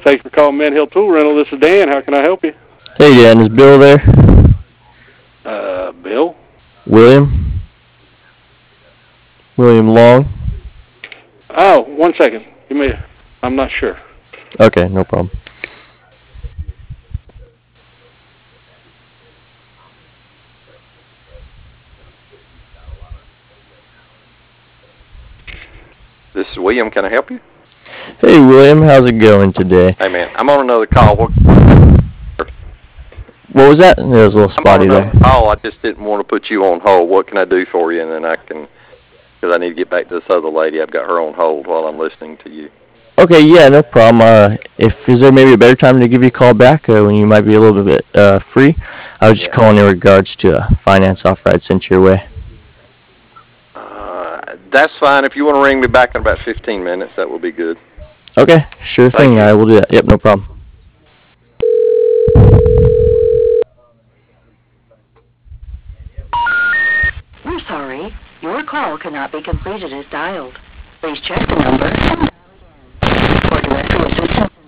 Thanks for calling Med Hill Tool Rental. This is Dan. How can I help you? Hey Dan, is Bill there? Bill? William? William Long? Oh, 1 second. I'm not sure. Okay, no problem. This is William. Can I help you? Hey William, how's it going today? Hey man, I'm on another call. What was that? It was a little spotty I'm on there. another call. I just didn't want to put you on hold. What can I do for you? And then I can, because I need to get back to this other lady. I've got her on hold while I'm listening to you. Okay, yeah, no problem. Is there maybe a better time to give you a call back when you might be a little bit free? I was just calling in regards to a finance offer I'd sent your way. That's fine. If you want to ring me back in about 15 minutes, that will be good. Okay, sure thing. I will do that. Yep, no problem. We're sorry. Your call cannot be completed as dialed. Please check the number. For directory assistance.